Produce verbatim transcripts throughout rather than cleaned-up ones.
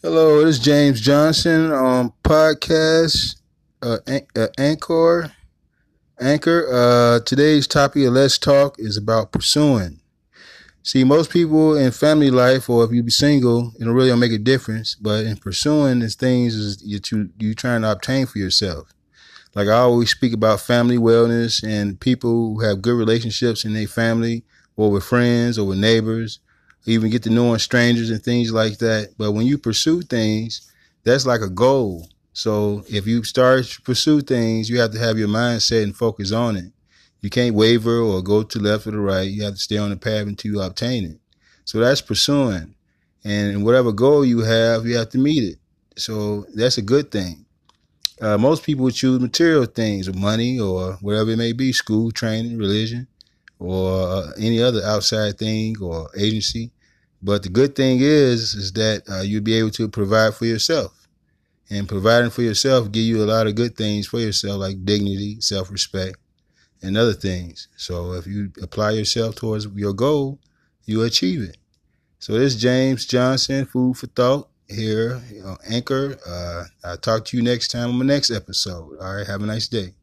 Hello, this is James Johnson on podcast uh, An- uh, Anchor. Anchor. Uh, today's topic of Let's Talk is about pursuing. See, most people in family life, or if you be single, it really don't make a difference. But in pursuing, is things is you to you trying to obtain for yourself. Like I always speak about family wellness and people who have good relationships in their family, or with friends, or with neighbors, even get to knowing strangers and things like that. But when you pursue things, that's like a goal. So if you start to pursue things, you have to have your mindset and focus on it. You can't waver or go to the left or the right. You have to stay on the path until you obtain it. So that's pursuing. And whatever goal you have, you have to meet it. So that's a good thing. Uh, most people would choose material things or money or whatever it may be, school, training, religion, or uh, any other outside thing or agency. But the good thing is, is that uh, you'll be able to provide for yourself. And providing for yourself give you a lot of good things for yourself, like dignity, self-respect, and other things. So if you apply yourself towards your goal, you achieve it. So this is James Johnson, Food for Thought, here on Anchor. Uh, I'll talk to you next time on the next episode. All right, have a nice day.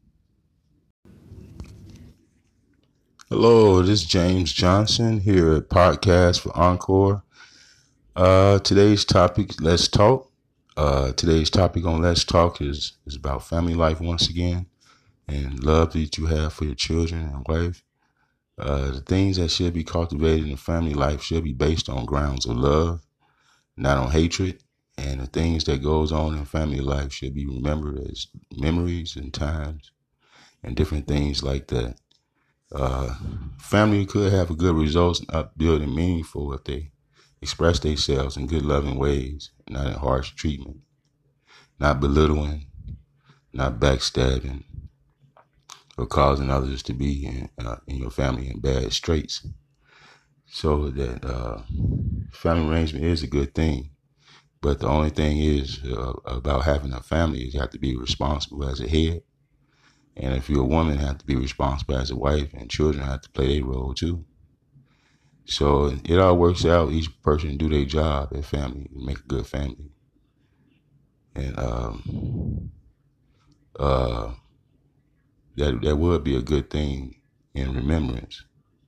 Hello, this is James Johnson here at Podcast for Encore. Uh, today's topic, Let's Talk. Uh, today's topic on Let's Talk is, is about family life once again and love that you have for your children and wife. Uh, the things that should be cultivated in family life should be based on grounds of love, not on hatred. And the things that goes on in family life should be remembered as memories and times and different things like that. Uh, family could have a good results and upbuild and meaningful if they express themselves in good loving ways, not in harsh treatment, not belittling, not backstabbing, or causing others to be in, uh, in your family in bad straits. So that uh, family arrangement is a good thing. But the only thing is uh, about having a family is you have to be responsible as a head. And if you're a woman, you have to be responsible as a wife, and children have to play their role too. So it all works out. Each person do their job at family and make a good family. And um, uh, that that would be a good thing in remembrance.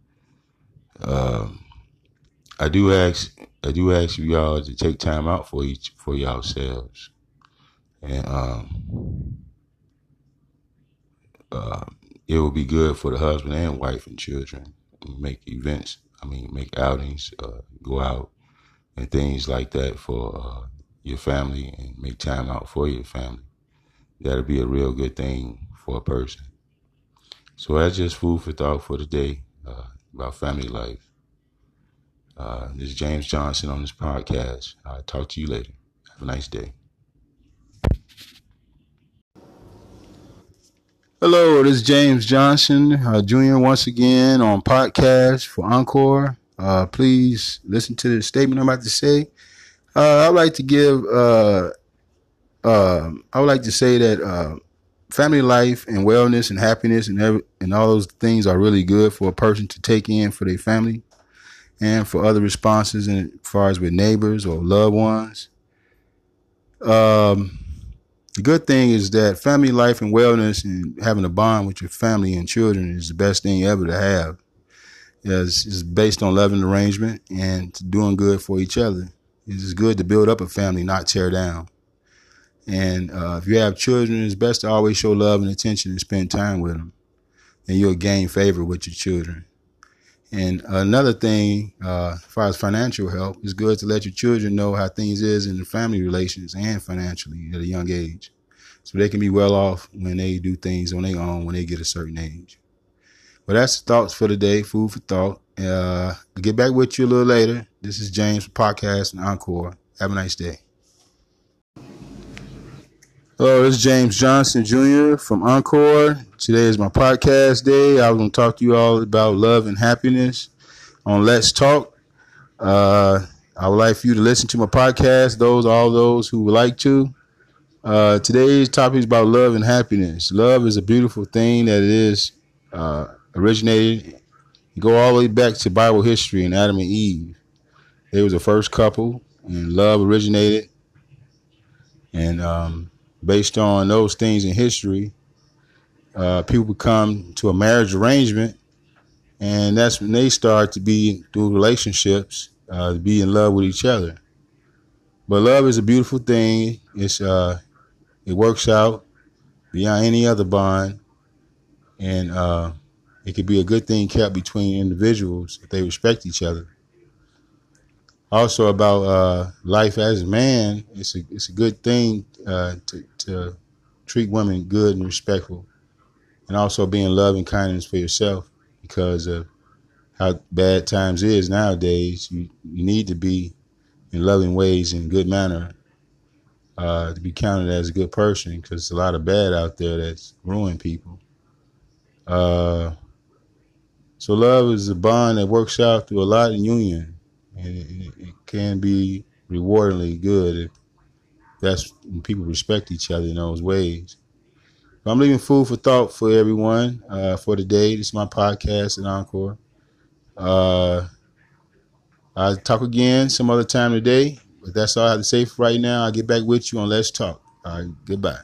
Um, I do ask I do ask you y'all to take time out for each for yourselves, and um, uh, it will be good for the husband and wife and children. Make events. I mean, make outings, uh, go out and things like that for uh, your family, and make time out for your family. That'll be a real good thing for a person. So that's just food for thought for today uh, about family life. Uh, this is James Johnson on this podcast. I'll talk to you later. Have a nice day. Hello, this is James Johnson, uh, Junior once again on podcast for Encore. Uh, please listen to the statement I'm about to say. Uh, I'd like to give, uh, uh, I would like to say that uh, family life and wellness and happiness and every, and all those things are really good for a person to take in for their family and for other responses, and as far as with neighbors or loved ones. Um, the good thing is that family life and wellness and having a bond with your family and children is the best thing ever to have. It's, it's based on love and arrangement and doing good for each other. It's good to build up a family, not tear down. And uh, if you have children, it's best to always show love and attention and spend time with them. And you'll gain favor with your children. And another thing, uh, as far as financial help, it's good to let your children know how things is in the family relations and financially at a young age. So they can be well off when they do things on their own when they get a certain age. Well, that's the thoughts for today, food for thought. Uh, I'll get back with you a little later. This is James for Podcast and Encore. Have a nice day. Hello, this is James Johnson, Junior from Encore. Today is my podcast day. I was going to talk to you all about love and happiness on Let's Talk. Uh, I would like for you to listen to my podcast, those, all those who would like to. Uh, today's topic is about love and happiness. Love is a beautiful thing that it is uh, originated. You go all the way back to Bible history and Adam and Eve. They was the first couple, and love originated And um, based on those things in history, uh, people come to a marriage arrangement, and that's when they start to be through relationships, uh, to be in love with each other. But love is a beautiful thing. It's uh, it works out beyond any other bond, and uh, it could be a good thing kept between individuals if they respect each other. Also about uh, life as a man, it's a it's a good thing uh, to to treat women good and respectful, and also be in love and kindness for yourself, because of how bad times is nowadays. You you need to be in loving ways and good manner uh, to be counted as a good person, because there's a lot of bad out there that's ruining people. Uh, so love is a bond that works out through a lot of union, and it, it can be rewardingly good if that's when people respect each other in those ways. But I'm leaving food for thought for everyone uh, for today. This is my podcast at Encore. Uh, I'll talk again some other time today, but that's all I have to say for right now. I'll get back with you on Let's Talk. All right, goodbye.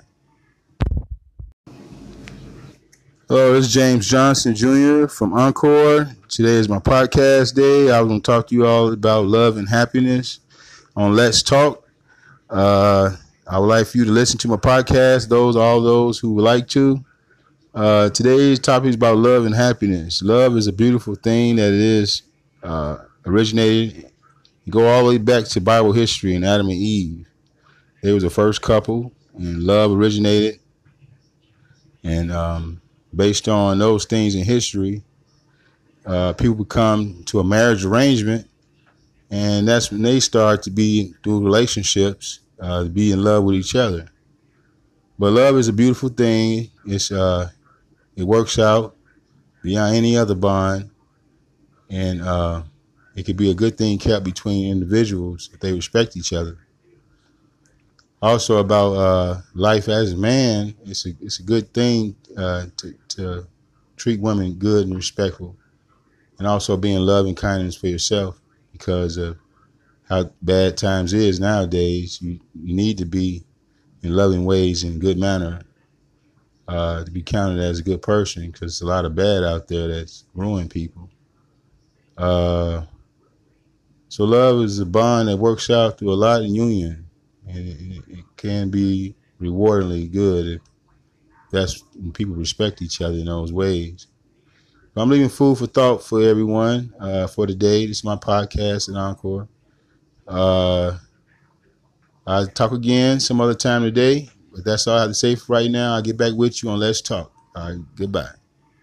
Hello, this is James Johnson Junior from Encore. Today is my podcast day. I was going to talk to you all about love and happiness on Let's Talk. Uh, I would like for you to listen to my podcast, those, all those who would like to. Uh, today's topic is about love and happiness. Love is a beautiful thing that it is uh, originated. You go all the way back to Bible history and Adam and Eve. They was the first couple, and love originated. And um, based on those things in history, uh, people come to a marriage arrangement, and that's when they start to be through relationships, uh, to be in love with each other. But love is a beautiful thing. It's uh, it works out beyond any other bond, and uh, it could be a good thing kept between individuals if they respect each other. Also about uh, life as a man, it's a it's a good thing uh, to to treat women good and respectful, and also be in love and kindness for yourself, because of how bad times is nowadays. You you need to be in loving ways and good manner uh, to be counted as a good person, because there's a lot of bad out there that's ruining people. Uh, so love is a bond that works out through a lot of union, and it, it can be rewardingly good if that's when people respect each other in those ways. But I'm leaving food for thought for everyone uh, for today. This is my podcast at Encore. Uh, I'll talk again some other time today, but that's all I have to say for right now. I'll get back with you on Let's Talk. All right, goodbye.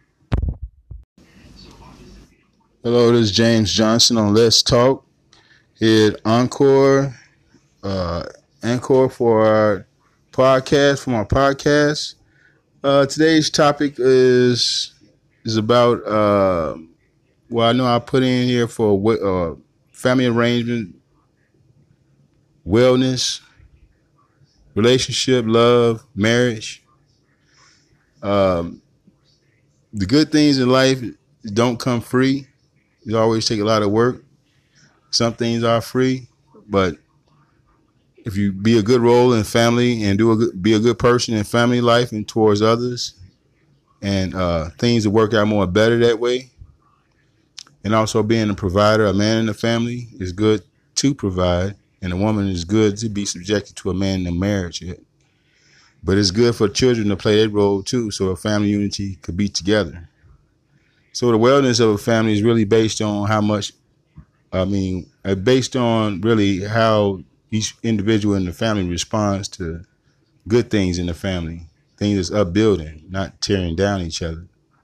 Hello, this is James Johnson on Let's Talk here at Encore. Uh, Encore for our podcast, from our podcast. Uh, today's topic is is about, uh, well, I know I put in here for uh, family arrangement, wellness, relationship, love, marriage. Um, the good things in life don't come free. You always take a lot of work. Some things are free, but if you be a good role in family and do a good, be a good person in family life and towards others, and uh, things will work out more better that way. And also being a provider, a man in the family is good to provide, and a woman is good to be subjected to a man in a marriage. But it's good for children to play that role too, so a family unity could be together. So the wellness of a family is really based on how much, I mean, uh, based on really how each individual in the family responds to good things in the family, things that's upbuilding, not tearing down each other.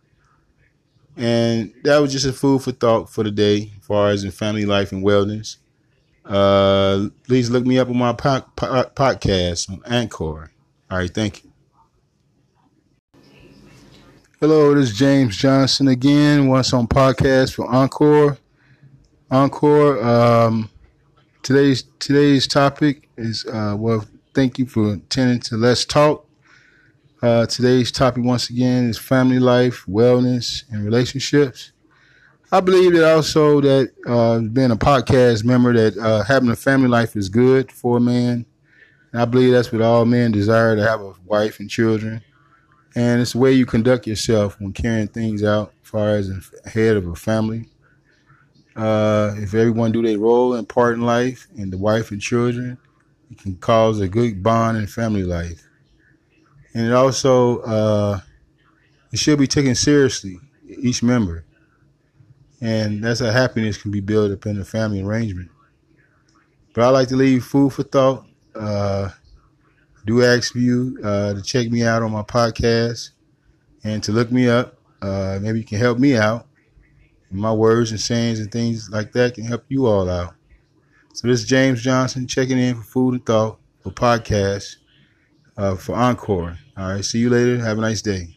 And that was just a food for thought for the day, as far as in family life and wellness. Uh, please look me up on my po- po- podcast on Encore. All right, thank you. Hello, this is James Johnson again, once on podcast for Encore. Encore. Um, today's today's topic is uh, well. Thank you for attending to Let's Talk. Uh, today's topic once again is family life, wellness, and relationships. I believe that also that uh, being a podcast member, that uh, having a family life is good for a man. And I believe that's what all men desire, to have a wife and children. And it's the way you conduct yourself when carrying things out as far as the head of a family. Uh, if everyone do their role and part in life, and the wife and children, it can cause a good bond in family life. And it also, uh, it should be taken seriously, each member. And that's how happiness can be built up in a family arrangement. But I like to leave food for thought. Uh, do ask you uh, to check me out on my podcast and to look me up. Uh, maybe you can help me out. My words and sayings and things like that can help you all out. So this is James Johnson checking in for Food and Thought for podcast uh, for Encore. All right, see you later. Have a nice day.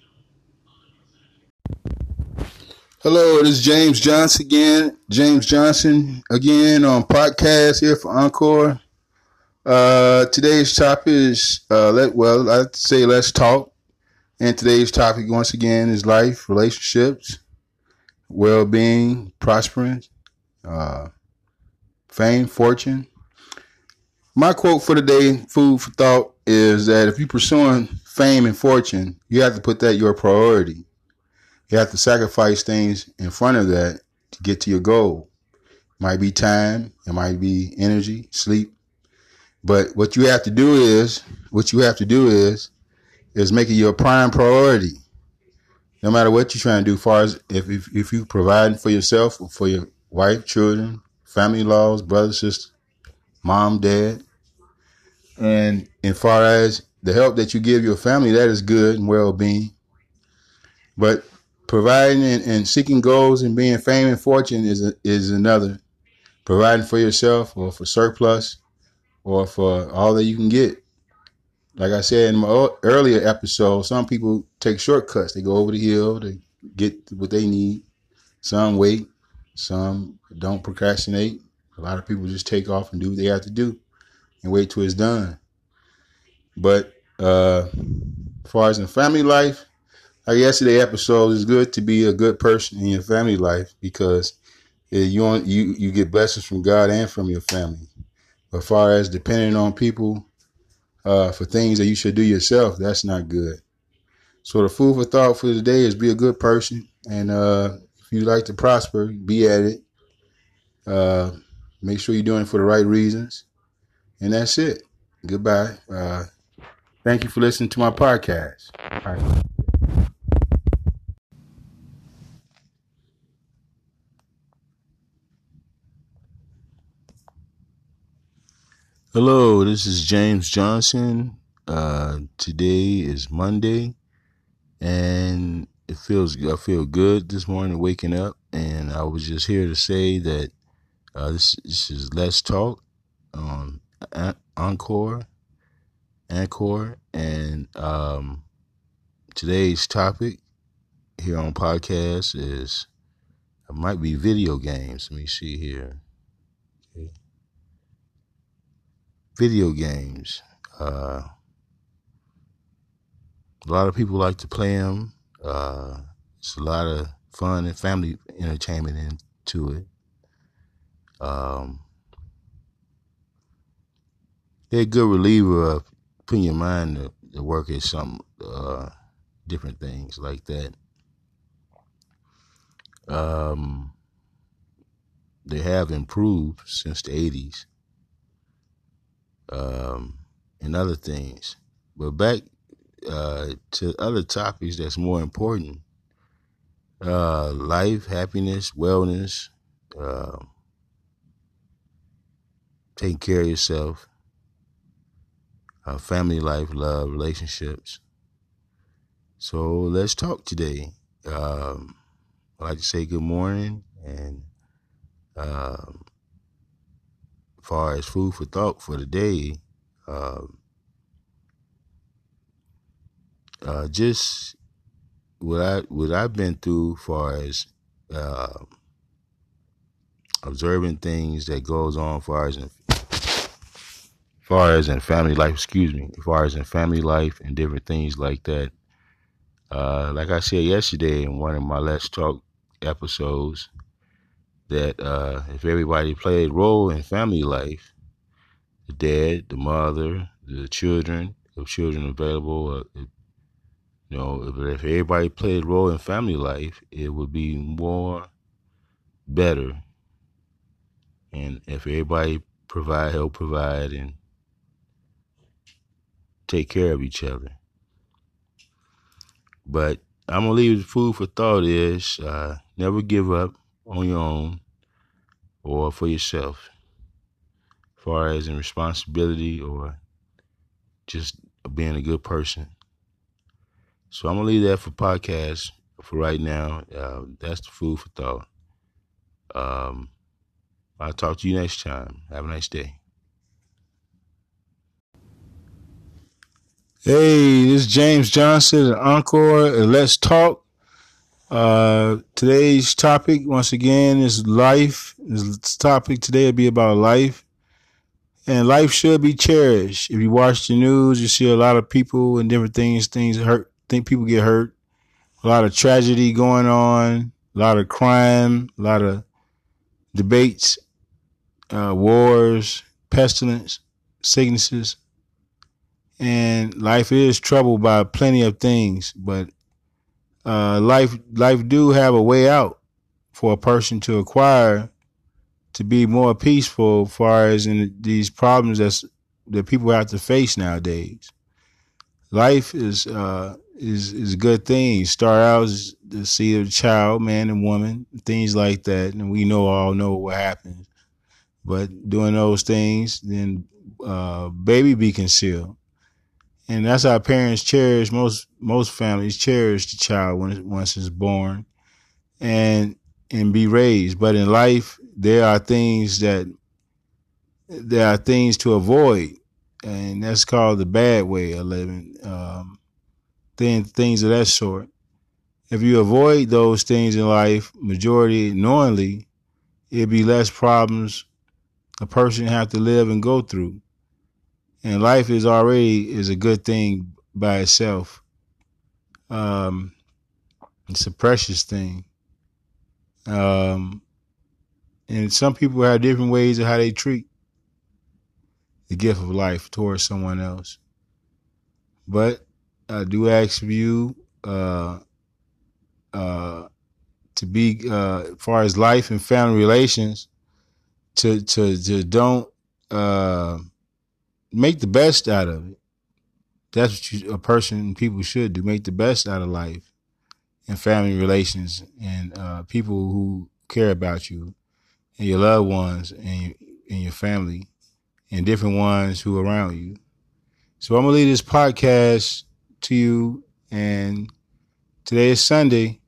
Hello, this is James Johnson again. James Johnson again on podcast here for Encore. Uh, today's topic is uh, let well, I like to say let's talk. And today's topic once again is life, relationships, well-being, prospering, uh, fame, fortune. My quote for today, food for thought, is that if you're pursuing fame and fortune, you have to put that your priority. You have to sacrifice things in front of that to get to your goal. It might be time, it might be energy, sleep. But what you have to do is, what you have to do is, is make it your prime priority. No matter what you're trying to do, as far as if if, if you're providing for yourself or for your wife, children, family laws, brothers, sisters, mom, dad. And as far as the help that you give your family, that is good and well-being. But providing and, and seeking goals and being fame and fortune is a, is another. Providing for yourself or for surplus or for all that you can get. Like I said in my earlier episode, some people take shortcuts. They go over the hill to get what they need. Some wait. Some don't procrastinate. A lot of people just take off and do what they have to do and wait till it's done. But uh, as far as in family life, like yesterday's episode, it's good to be a good person in your family life because you you you get blessings from God and from your family. But as far as depending on people uh, for things that you should do yourself, that's not good. So the food for thought for today is be a good person. And uh, if you like to prosper, be at it. Uh, make sure you're doing it for the right reasons. And that's it. Goodbye. Uh, thank you for listening to my podcast. All right. Hello, this is James Johnson. Uh, today is Monday, and it feels I feel good this morning waking up, and I was just here to say that uh, this, this is Let's Talk on Encore, Encore, and um, today's topic here on podcast is it might be video games. Let me see here. Okay. Video games. Uh, a lot of people like to play them. Uh, it's a lot of fun and family entertainment into it. Um, they're a good reliever of putting your mind to, to work at some uh, different things like that. Um, they have improved since the eighties. Um, and other things. But back uh, to other topics that's more important. Uh, life, happiness, wellness, uh, taking care of yourself, uh, family life, love, relationships. So let's talk today. Um, I'd like to say good morning and um, as far as food for thought for the day, uh, uh, just what I what I've been through, as far as uh, observing things that goes on, as far as in, as far as in family life. Excuse me, as far as in family life and different things like that. Uh, like I said yesterday in one of my Let's Talk episodes, that uh, if everybody played a role in family life, the dad, the mother, the children, if children available, uh, if, you know, if, if everybody played a role in family life, it would be more better. And if everybody provide, help provide, and take care of each other. But I'm gonna leave the food for thought is uh, never give up on your own or for yourself, as far as in responsibility or just being a good person. So I'm gonna leave that for podcast for right now. Uh, that's the food for thought. Um, I'll talk to you next time. Have a nice day. Hey, this is James Johnson at Encore. Let's talk. Uh, today's topic, once again, is life. This topic today will be about life. And life should be cherished. If you watch the news, you see a lot of people and different things, things hurt, think people get hurt. A lot of tragedy going on, a lot of crime, a lot of debates, uh, wars, pestilence, sicknesses. And life is troubled by plenty of things, but uh, life life do have a way out for a person to acquire to be more peaceful as far as in these problems that's, that people have to face nowadays. Life is uh, is is a good thing. Start out as the seed of a child, man and woman, things like that, and we know all know what happens. But doing those things, then uh, baby be concealed. And that's how parents cherish, most most families cherish the child when it, once it's born and and be raised. But in life, there are things that there are things to avoid, and that's called the bad way of living. Um, things things of that sort. If you avoid those things in life, majority knowingly, it'd be less problems a person have to live and go through. And life is already is a good thing by itself. Um, it's a precious thing. Um, and some people have different ways of how they treat the gift of life towards someone else. But I do ask of you uh, uh, to be, uh, as far as life and family relations, to to to don't uh, make the best out of it. That's what you, a person, people should do. Make the best out of life and family relations and uh, people who care about you and your loved ones and, and your family and different ones who are around you. So I'm going to leave this podcast to you. And today is Sunday.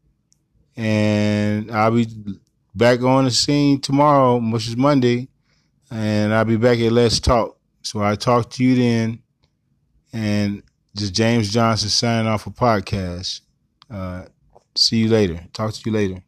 And I'll be back on the scene tomorrow, which is Monday. And I'll be back at Let's Talk. So I'll talk to you then. And just James Johnson signing off a podcast. Uh, see you later. Talk to you later.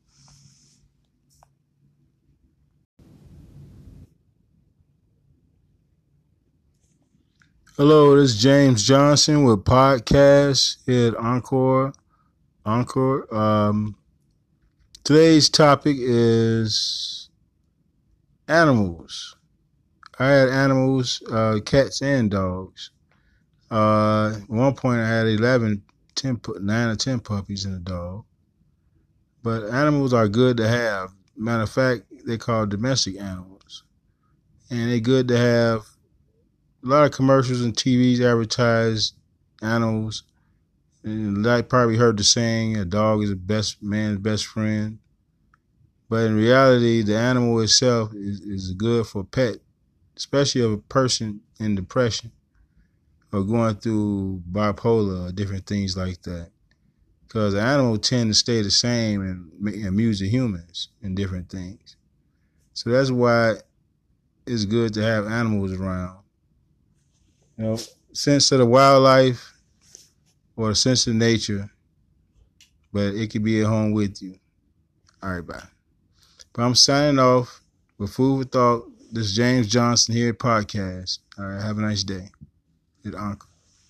Hello, this is James Johnson with podcast here at Encore. Encore. Um, today's topic is animals. I had animals, uh, cats and dogs. Uh, at one point I had eleven, ten, nine or ten puppies and a dog. But animals are good to have. Matter of fact, they're called domestic animals. And they're good to have. A lot of commercials and T Vs advertise animals. And I probably heard the saying, a dog is a best man's best friend. But in reality, the animal itself is, is good for a pet, especially of a person in depression or going through bipolar or different things like that. Because the animals tend to stay the same and amuse the humans in different things. So that's why it's good to have animals around. You know, sense of the wildlife or a sense of nature, but it could be at home with you. All right, bye. But I'm signing off with Food for Thought. This is James Johnson here at Podcast. All right, have a nice day. At Uncle.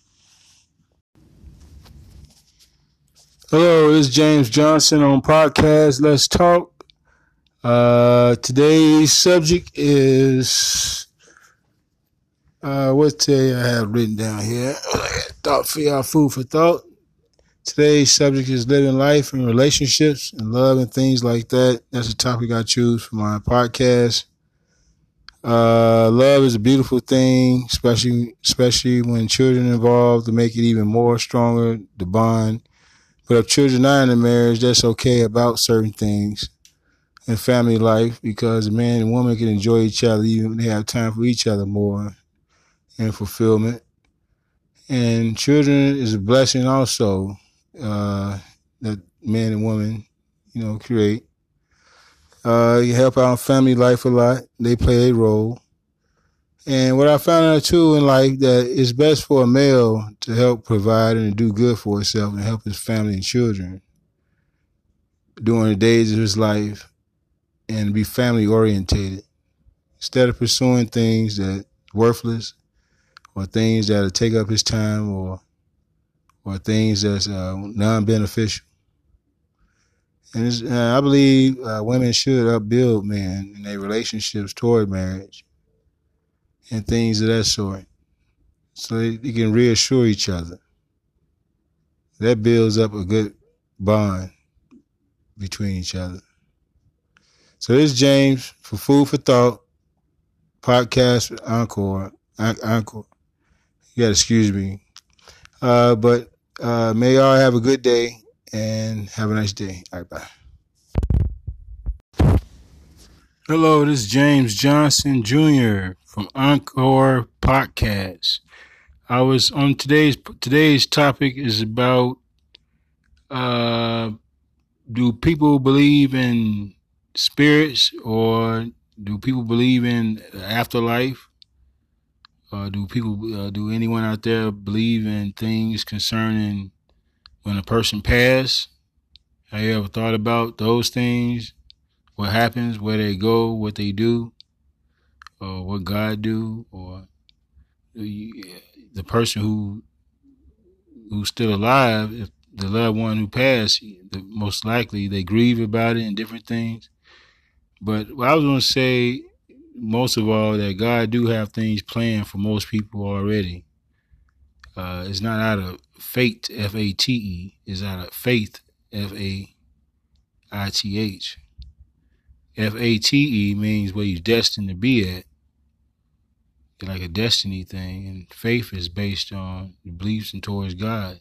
Hello, this is James Johnson on Podcast. Let's talk. Uh, today's subject is Uh, what today I have written down here? Thought for y'all, food for thought. Today's subject is living life and relationships and love and things like that. That's the topic I choose for my podcast. Uh, love is a beautiful thing, especially especially when children are involved, to make it even more stronger, the bond. But if children are in a marriage, that's okay about certain things in family life, because a man and woman can enjoy each other even when they have time for each other more and fulfillment. And children is a blessing also, uh, that man and woman, you know, create. Uh, you help out in family life a lot. They play a role. And what I found out too in life, that it's best for a male to help provide and do good for himself and help his family and children during the days of his life, and be family orientated instead of pursuing things that are worthless, or things that'll take up his time, or or things that's uh, non-beneficial. And it's, uh, I believe uh, women should upbuild men in their relationships toward marriage and things of that sort, so they, they can reassure each other. That builds up a good bond between each other. So this is James for Food for Thought podcast with Encore. Encore. You gotta excuse me. Uh, but uh, may y'all have a good day and have a nice day. All right, bye. Hello, this is James Johnson Junior from Encore Podcast. I was on today's today's topic is about uh, do people believe in spirits, or do people believe in afterlife? Uh, do people uh, do anyone out there believe in things concerning when a person passed? Have you ever thought about those things? What happens, where they go, what they do, or what God do, or the person who who's still alive, if the loved one who passed, the, most likely they grieve about it and different things. But I was going to say, most of all, that God do have things planned for most people already. Uh, it's not out of fate, F A T E. It's out of faith, F A I T H. F A T E means where you're destined to be at. It's like a destiny thing. And faith is based on your beliefs and towards God.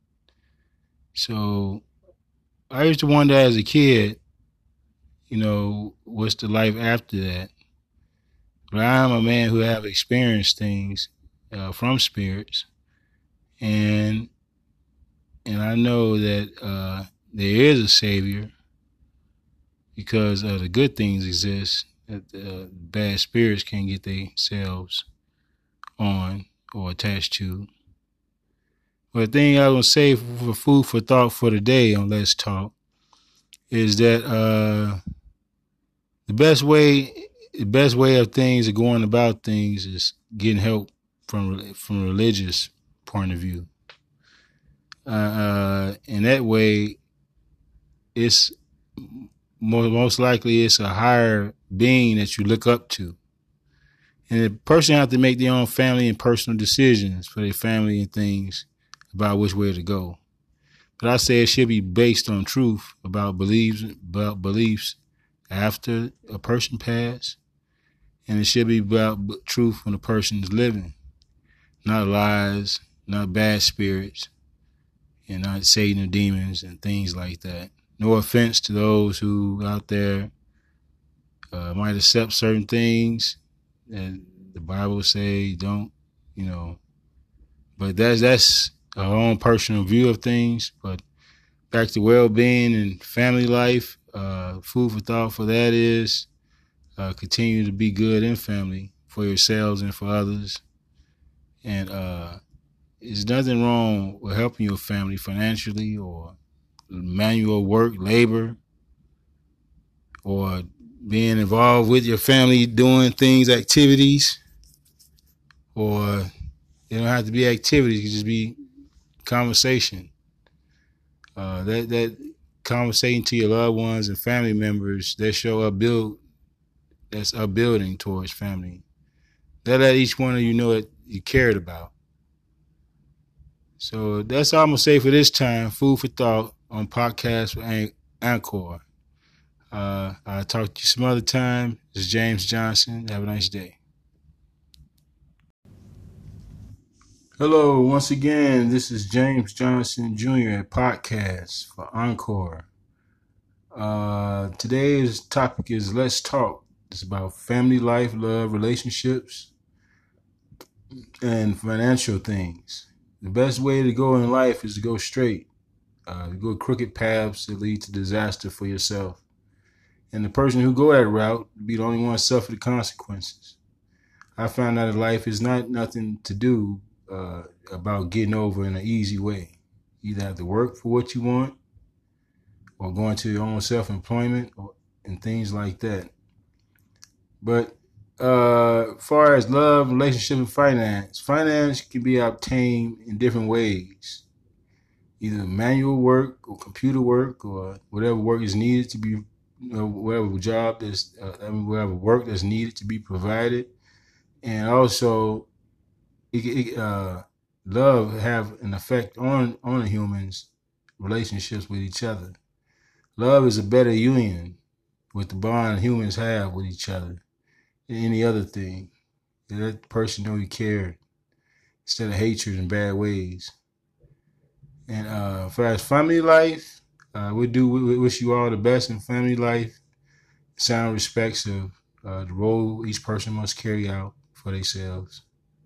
So I used to wonder as a kid, you know, what's the life after that? But I'm a man who have experienced things uh, from spirits. And and I know that uh, there is a Savior, because uh, the good things exist that uh, bad spirits can't get themselves on or attached to. But the thing I was going to say for food for thought for today on Let's Talk is that uh, the best way, the best way of things of going about things is getting help from from a religious point of view. Uh, uh, in that way, it's most likely it's a higher being that you look up to. And the person have to make their own family and personal decisions for their family and things about which way to go. But I say it should be based on truth about beliefs, about beliefs after a person passed. And it should be about truth when a person is living. Not lies, not bad spirits, and not Satan or demons and things like that. No offense to those who out there uh, might accept certain things and the Bible say don't, you know, but that's that's our own personal view of things. But back to well-being and family life, uh, food for thought for that is uh, continue to be good in family for yourselves and for others. And uh, there's nothing wrong with helping your family financially, or manual work, labor, or being involved with your family doing things, activities, or they don't have to be activities, it can just be conversation. Uh, that that conversating to your loved ones and family members, that show upbuild, that's upbuilding towards family. Let, let each one of you know that you cared about. So that's all I'm going to say for this time. Food for thought on podcast with Anchor. Uh, I'll talk to you some other time. This is James Johnson. Have a nice day. Hello, once again, this is James Johnson Junior at Podcast for Encore. Uh, today's topic is Let's Talk. It's about family life, love, relationships, and financial things. The best way to go in life is to go straight. Uh, to go crooked paths that lead to disaster for yourself. And the person who go that route be the only one to suffer the consequences. I found out that life is not nothing to do uh, about getting over in an easy way. You either have to work for what you want or go into your own self-employment or, and things like that. But uh, as far as love, relationship, and finance, finance can be obtained in different ways. Either manual work or computer work or whatever work is needed to be, you know, whatever job that's, uh, I mean, whatever work that's needed to be provided. And also, it, it, uh, love have an effect on, on the humans' relationships with each other. Love is a better union with the bond humans have with each other than any other thing. Let the person know you care instead of hatred and bad ways. And uh, as far as family life, uh, we do we wish you all the best in family life. Sound respects of uh, the role each person must carry out for themselves,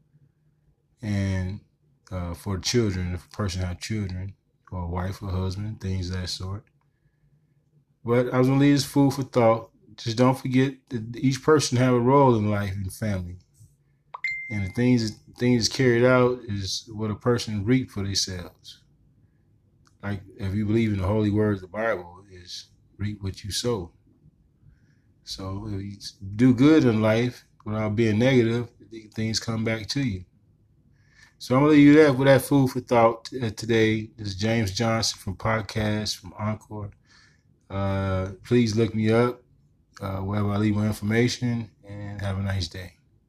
and uh, for children, if a person has children, or a wife or husband, things of that sort. But I was gonna leave this food for thought. Just don't forget that each person have a role in life and family, and the things things carried out is what a person reap for themselves. Like if you believe in the holy words of the Bible, is reap what you sow. So if you do good in life without being negative, things come back to you. So I'm gonna leave you there with that food for thought today. This is James Johnson from Podcast from Encore. Uh, please look me up uh, wherever I leave my information, and have a nice day.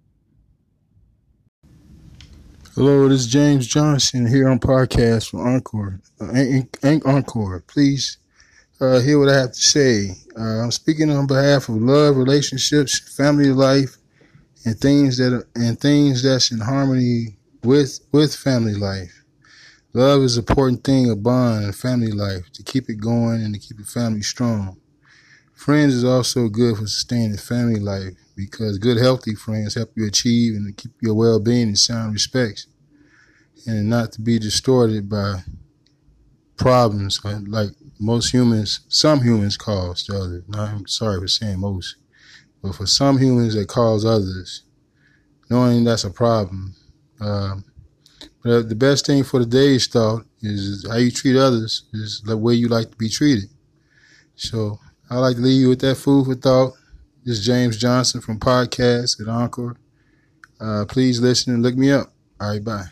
Hello, this is James Johnson here on Podcast from Encore. Uh, Encore, please uh, hear what I have to say. Uh, I'm speaking on behalf of love, relationships, family life, and things that are, and things that's in harmony with with family life. Love is an important thing, a bond in family life to keep it going and to keep your family strong. Friends is also good for sustaining family life because good, healthy friends help you achieve and to keep your well-being and sound respects, and not to be distorted by problems like most humans, some humans cause to others. Now, I'm sorry for saying most, but for some humans that cause others, knowing that's a problem. Um, but the best thing for today's thought is how you treat others is the way you like to be treated. So I'd like to leave you with that food for thought. This is James Johnson from Podcast at Encore. Uh, please listen and look me up. All right, bye.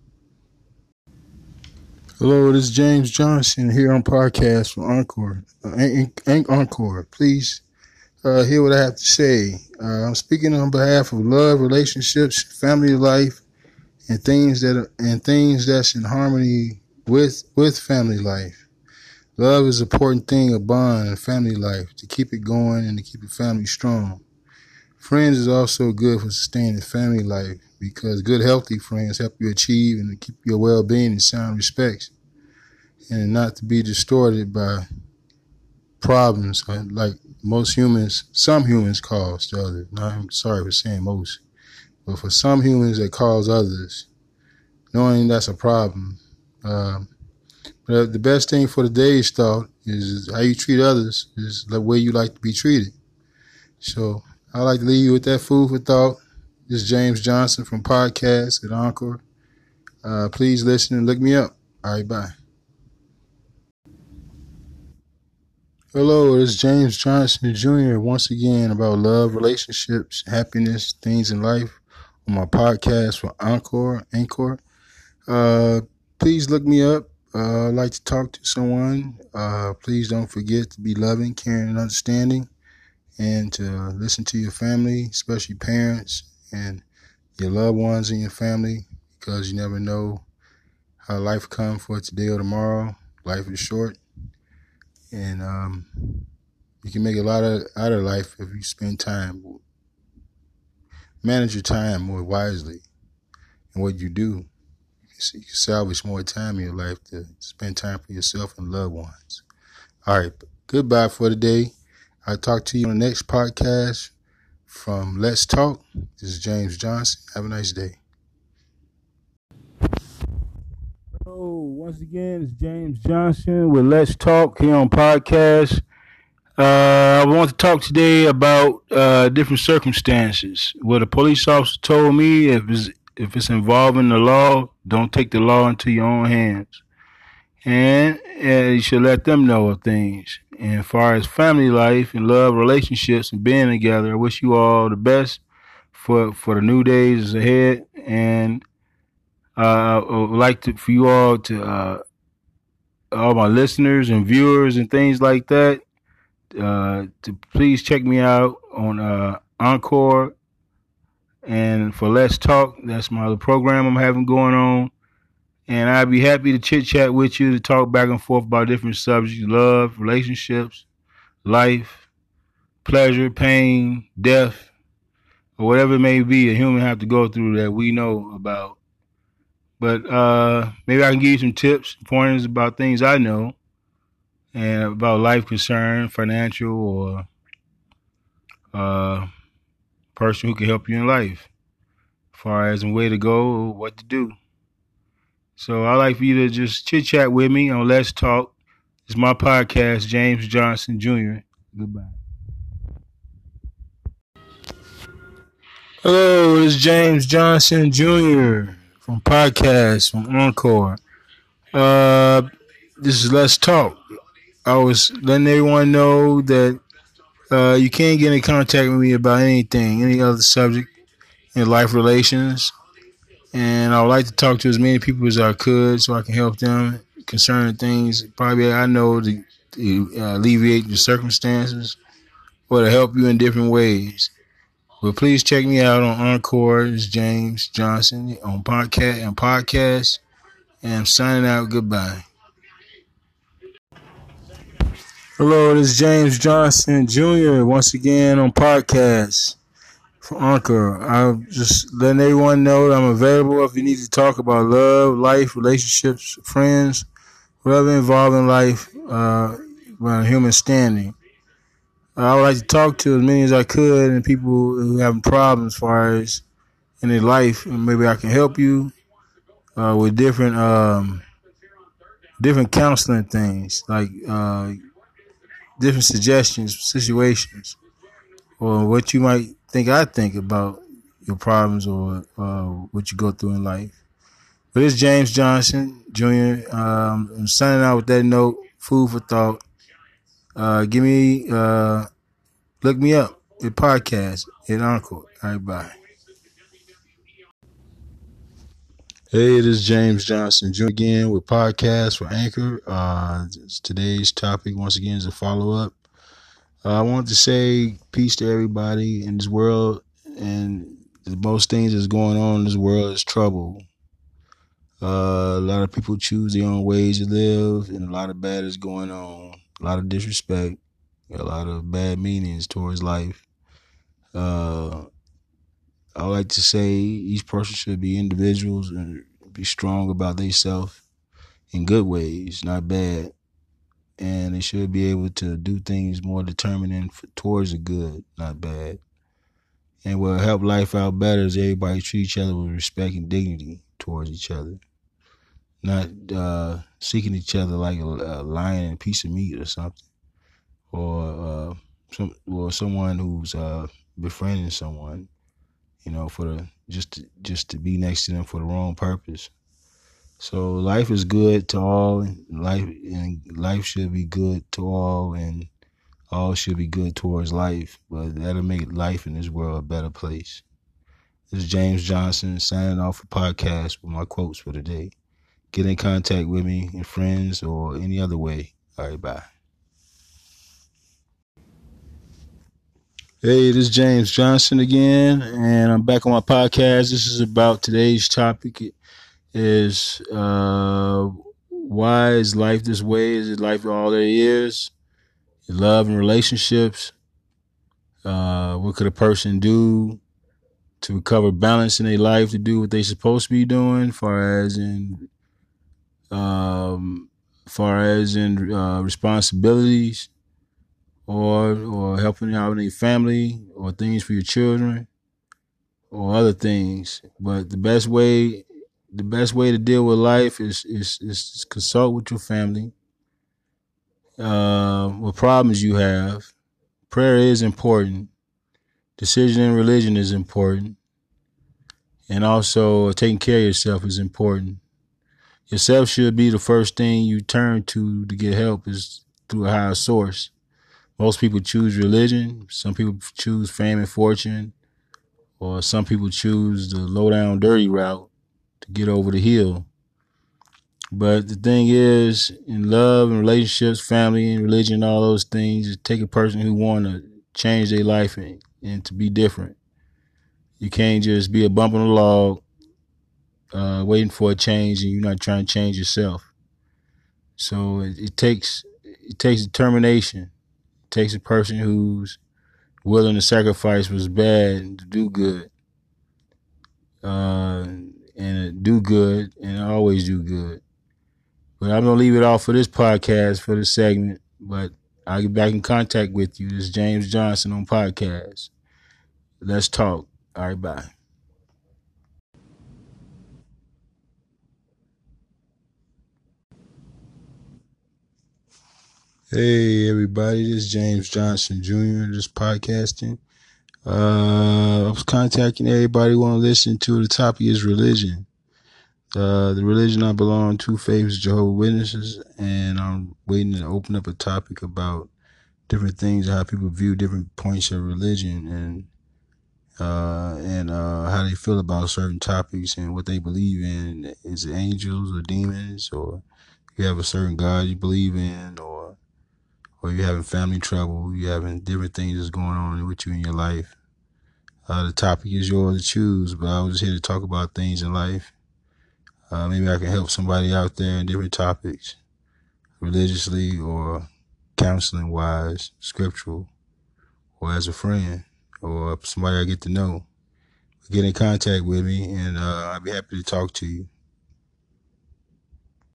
Hello, this is James Johnson here on Podcast from Encore. Uh, Encore, please uh, hear what I have to say. Uh, I'm speaking on behalf of love, relationships, family life, and things that are, and things that's in harmony with with family life. Love is an important thing, a bond in family life to keep it going and to keep your family strong. Friends is also good for sustaining family life because good, healthy friends help you achieve and to keep your well-being and sound respects, and not to be distorted by problems like most humans, some humans cause to others. Now, I'm sorry for saying most, but for some humans that cause others, knowing that's a problem. Um, but the best thing for today's thought is how you treat others is the way you like to be treated. So I'd like to leave you with that food for thought. This is James Johnson from Podcast at Encore. Uh, please listen and look me up. All right, bye. Hello, this is James Johnson Junior once again about love, relationships, happiness, things in life on my podcast for Encore. Encore. Uh, please look me up. Uh, I'd like to talk to someone. Uh, please don't forget to be loving, caring, and understanding, and to listen to your family, especially parents, and your loved ones and your family, because you never know how life comes for today or tomorrow. Life is short, and um, you can make a lot of out of life if you spend time, manage your time more wisely. And what you do, you can salvage more time in your life to spend time for yourself and loved ones. All right, goodbye for today. I'll talk to you on the next podcast from Let's Talk. This is James Johnson. Have a nice day. Hello, once again, it's James Johnson with Let's Talk here on podcast. Uh, I want to talk today about uh, different circumstances. What a police officer told me, if it's, if it's involving the law, don't take the law into your own hands. And, and you should let them know of things. And as far as family life and love, relationships, and being together, I wish you all the best for for the new days ahead. And uh, I would like to, for you all to, uh, all my listeners and viewers and things like that, uh, to please check me out on uh, Encore. And for Let's Talk, that's my other program I'm having going on. And I'd be happy to chit chat with you, to talk back and forth about different subjects: love, relationships, life, pleasure, pain, death, or whatever it may be a human have to go through that we know about. But uh, maybe I can give you some tips, pointers about things I know and about life concern, financial, or uh, person who can help you in life, as far as a way to go or what to do. So I'd like for you to just chit chat with me on Let's Talk. It's my podcast, James Johnson Junior Goodbye. Hello, it's James Johnson Junior from podcast from Encore. Uh, this is Let's Talk. I was letting everyone know that uh, you can't get in contact with me about anything, any other subject in life relations. And I would like to talk to as many people as I could so I can help them concerning things probably I know to, to uh, alleviate your circumstances or to help you in different ways. But please check me out on Encore. It's James Johnson on podcast and podcast. And I'm signing out. Goodbye. Hello, this is James Johnson Junior once again on podcast for Anchor. I'm just letting everyone know that I'm available if you need to talk about love, life, relationships, friends, whatever involving life, uh, about human standing. I would like to talk to as many as I could and people who are having problems as far as in their life, and maybe I can help you uh, with different um, different counseling things, like uh, different suggestions, situations, or what you might think I think about your problems or uh, what you go through in life. But it's James Johnson Junior Um, I'm signing out with that note, food for thought. Uh, give me, uh, look me up at podcast at Encore. All right, bye. Hey, it is James Johnson Junior again with podcast for Anchor. Uh, today's topic once again is a follow up. Uh, I want to say peace to everybody in this world, and the most things that's going on in this world is trouble. Uh, a lot of people choose their own ways to live, and a lot of bad is going on. A lot of disrespect, a lot of bad meanings towards life. Uh, I would like to say each person should be individuals and be strong about themselves in good ways, not bad. And they should be able to do things more determined towards the good, not bad. And what will help life out better is everybody treat each other with respect and dignity towards each other. Not uh, seeking each other like a, a lion and a piece of meat or something, or uh, some or someone who's uh, befriending someone, you know, for the just to, just to be next to them for the wrong purpose. So life is good to all, and life and life should be good to all, and all should be good towards life. But that'll make life in this world a better place. This is James Johnson signing off a podcast with my quotes for the day. Get in contact with me and friends or any other way. All right, bye. Hey, this is James Johnson again, and I'm back on my podcast. This is about today's topic is uh, why is life this way? Is it life all there is? Love and relationships. Uh, what could a person do to recover balance in their life to do what they're supposed to be doing, far as in um, far as in uh, responsibilities, or or helping out in your family, or things for your children, or other things. But the best way, the best way to deal with life is is, is consult with your family. Uh, what problems you have. Prayer is important. Decision in religion is important, and also taking care of yourself is important. Yourself should be the first thing you turn to to get help is through a higher source. Most people choose religion. Some people choose fame and fortune, or some people choose the low down dirty route to get over the hill. But the thing is, in love and relationships, family and religion, all those things, it take a person who want to change their life and, and to be different. You can't just be a bump on the log, uh, waiting for a change, and you're not trying to change yourself. So it, it takes it takes determination. It takes a person who's willing to sacrifice what's bad to do good, uh, and do good, and always do good. But I'm going to leave it off for this podcast, for this segment. But I'll get back in contact with you. This is James Johnson on podcast. Let's talk. All right, bye. Hey, everybody. This is James Johnson Junior Just podcasting. Uh, I was contacting everybody who want to listen to. The topic is religion. Uh, the religion I belong to, Faith is Jehovah's Witnesses, and I'm waiting to open up a topic about different things, how people view different points of religion, and uh, and uh, how they feel about certain topics and what they believe in. Is it angels or demons, or you have a certain God you believe in, or or you're having family trouble, you having different things that's going on with you in your life. Uh, the topic is yours to choose, but I was just here to talk about things in life. Uh, maybe I can help somebody out there in different topics, religiously or counseling wise, scriptural, or as a friend, or somebody I get to know. Get in contact with me, and uh, I'd be happy to talk to you.